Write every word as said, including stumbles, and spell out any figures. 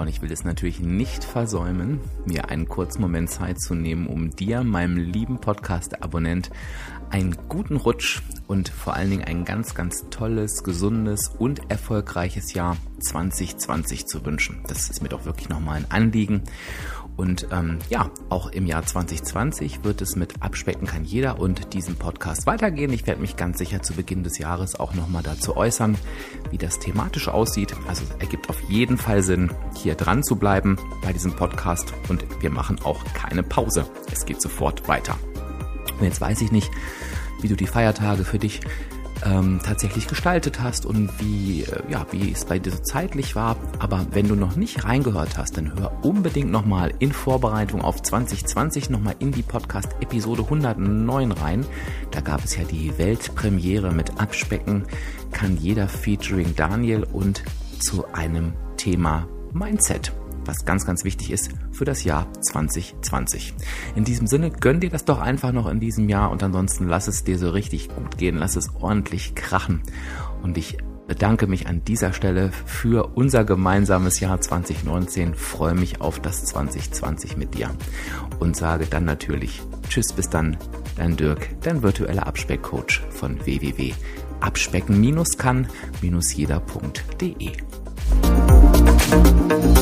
und ich will es natürlich nicht versäumen, mir einen kurzen Moment Zeit zu nehmen, um dir, meinem lieben Podcast-Abonnent, einen guten Rutsch und vor allen Dingen ein ganz, ganz tolles, gesundes und erfolgreiches Jahr zwanzig zwanzig zu wünschen. Das ist mir doch wirklich nochmal ein Anliegen. Und ähm, ja, auch im Jahr zwanzig zwanzig wird es mit Abspecken kann jeder und diesem Podcast weitergehen. Ich werde mich ganz sicher zu Beginn des Jahres auch nochmal dazu äußern, wie das thematisch aussieht. Also es ergibt auf jeden Fall Sinn, hier dran zu bleiben bei diesem Podcast. Und wir machen auch keine Pause. Es geht sofort weiter. Und jetzt weiß ich nicht, wie du die Feiertage für dich ähm, tatsächlich gestaltet hast und wie, äh, ja, wie es bei dir so zeitlich war. Aber wenn du noch nicht reingehört hast, dann hör unbedingt nochmal in Vorbereitung auf zwanzig zwanzig nochmal in die Podcast-Episode hundertneun rein. Da gab es ja die Weltpremiere mit Abspecken kann jeder featuring Daniel und zu einem Thema Mindset, was ganz, ganz wichtig ist für das Jahr zwanzig zwanzig. In diesem Sinne, gönn dir das doch einfach noch in diesem Jahr und ansonsten lass es dir so richtig gut gehen, lass es ordentlich krachen. Und ich bedanke mich an dieser Stelle für unser gemeinsames Jahr zwanzig neunzehn, freue mich auf das zwanzig zwanzig mit dir und sage dann natürlich Tschüss, bis dann, dein Dirk, dein virtueller Abspeckcoach von w w w punkt abspecken kann jeder punkt de.